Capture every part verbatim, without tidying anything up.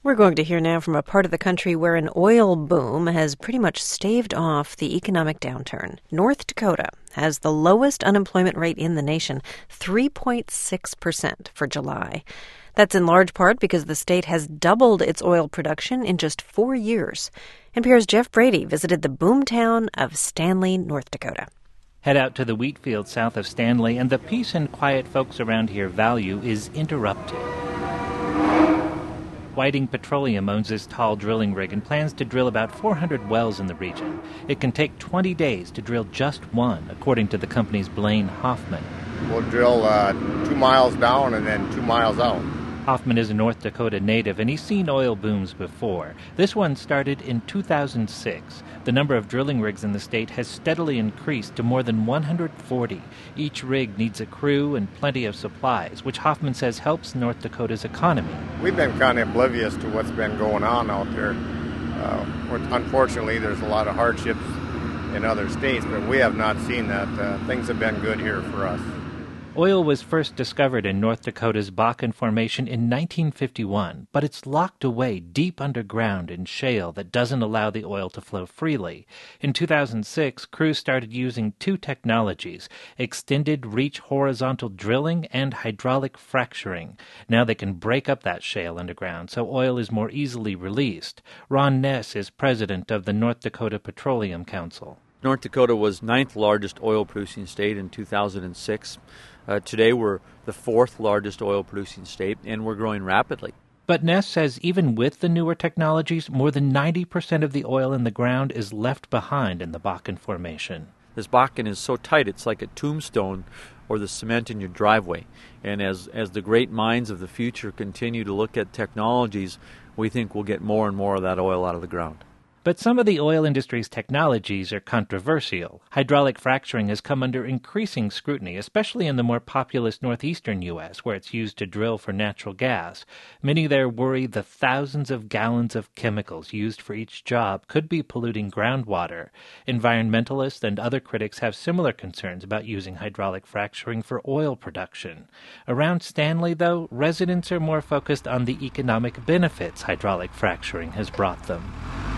We're going to hear now from a part of the country where an oil boom has pretty much staved off the economic downturn. North Dakota has the lowest unemployment rate in the nation, three point six percent for July. That's in large part because the state has doubled its oil production in just four years. N P R's Jeff Brady visited the boomtown of Stanley, North Dakota. Head out to the wheat field south of Stanley, and the peace and quiet folks around here value is interrupted. Whiting Petroleum owns this tall drilling rig and plans to drill about four hundred wells in the region. It can take twenty days to drill just one, according to the company's Blaine Hoffman. We'll drill uh, two miles down and then two miles out. Hoffman is a North Dakota native, and he's seen oil booms before. This one started in two thousand six. The number of drilling rigs in the state has steadily increased to more than one hundred forty. Each rig needs a crew and plenty of supplies, which Hoffman says helps North Dakota's economy. We've been kind of oblivious to what's been going on out there. Uh, unfortunately, there's a lot of hardships in other states, but we have not seen that. Uh, things have been good here for us. Oil was first discovered in North Dakota's Bakken Formation in nineteen fifty-one, but it's locked away deep underground in shale that doesn't allow the oil to flow freely. In two thousand six, crews started using two technologies, extended reach horizontal drilling and hydraulic fracturing. Now they can break up that shale underground so oil is more easily released. Ron Ness is president of the North Dakota Petroleum Council. North Dakota was ninth largest oil-producing state in two thousand six. Uh, today we're the fourth largest oil-producing state, and we're growing rapidly. But Ness says even with the newer technologies, more than ninety percent of the oil in the ground is left behind in the Bakken Formation. This Bakken is so tight, it's like a tombstone or the cement in your driveway. And as, as the great minds of the future continue to look at technologies, we think we'll get more and more of that oil out of the ground. But some of the oil industry's technologies are controversial. Hydraulic fracturing has come under increasing scrutiny, especially in the more populous northeastern U S, where it's used to drill for natural gas. Many there worry the thousands of gallons of chemicals used for each job could be polluting groundwater. Environmentalists and other critics have similar concerns about using hydraulic fracturing for oil production. Around Stanley, though, residents are more focused on the economic benefits hydraulic fracturing has brought them.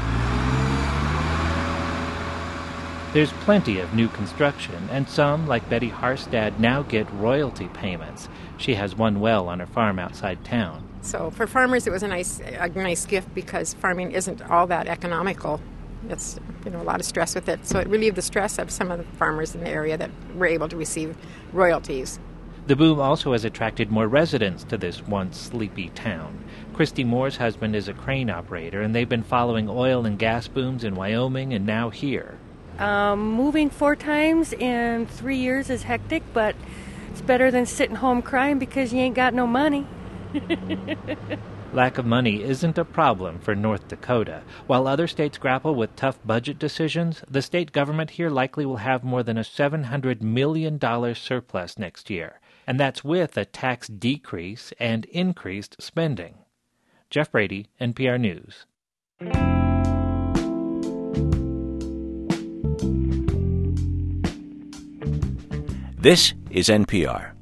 There's plenty of new construction, and some, like Betty Harstad, now get royalty payments. She has one well on her farm outside town. So for farmers, it was a nice, a nice gift because farming isn't all that economical. It's, you know, a lot of stress with it. So it relieved the stress of some of the farmers in the area that were able to receive royalties. The boom also has attracted more residents to this once sleepy town. Christy Moore's husband is a crane operator, and they've been following oil and gas booms in Wyoming and now here. Um, moving four times in three years is hectic, but it's better than sitting home crying because you ain't got no money. Lack of money isn't a problem for North Dakota. While other states grapple with tough budget decisions, the state government here likely will have more than a seven hundred million dollars surplus next year, and that's with a tax decrease and increased spending. Jeff Brady, N P R News. This is N P R.